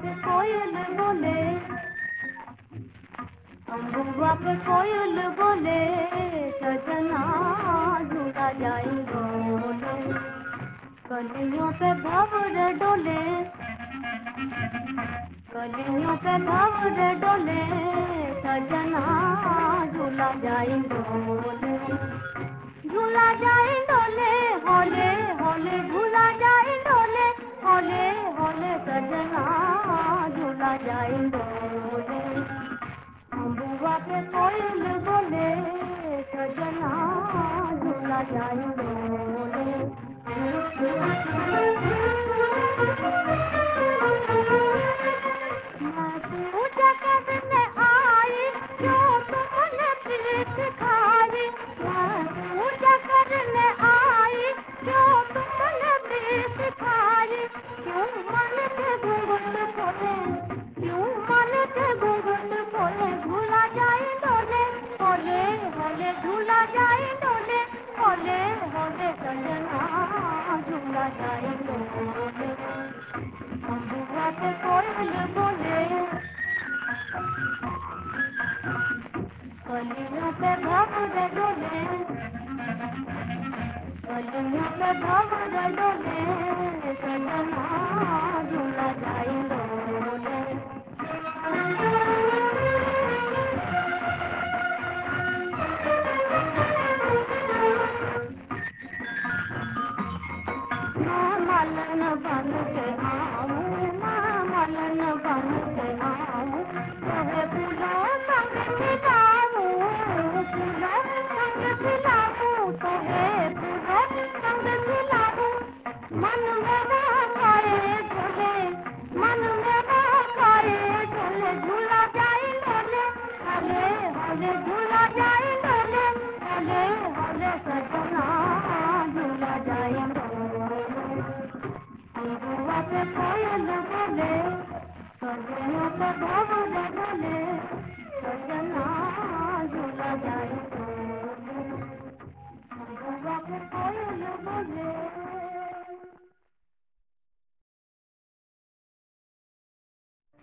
पे कोयल बोले, अम्बुआ पे कोयल बोले, सजना झूला जाई डोले। कलियों पे भंवर डोले, कलियों पे भंवर डोले, सजना झूला जाई डोले। झूला जाई डोले, होले होले झूला जाई डोले, होले होले सजना झूला जाई डोले। अम्बुआ पे कोयल बोले, सजना झूला जाई डोले। मैं पूजा करने आई, जो तुमने प्रीत खाई। मैं पूजा करने आई, जो तुमने प्रीत खाई। क्यों मन के घूंघट खोले, क्यों मन के घूंघट खोले, झूला जाई डोले, होले होले झूला जाई डोले, होले होले सजना झूला जाई डोले। अम्बुआ पे कोयल बोले, कलियों पे भंवर डोले, कलियों पे भंवर डोले, सजना झूला जाई डोले। मैं मलन बन के आऊं, मैं मलन बन के आऊं, तोहे फूलों संग खिलाऊं, फूलों संग खिलाऊं, तोहे फूलों संग खिलाऊं। मन मेरा खाए झूले, मन मेरा खाए झूले, झूला जाई डोले, हले हले झूला जाई डोले, हले हले सजना झूला जाई डोले। अम्बुआ पे कोयल बोले, कलियों पे भंवर डोले, सजना झूला जाई डोले। अम्बुआ पे कोयल बोले।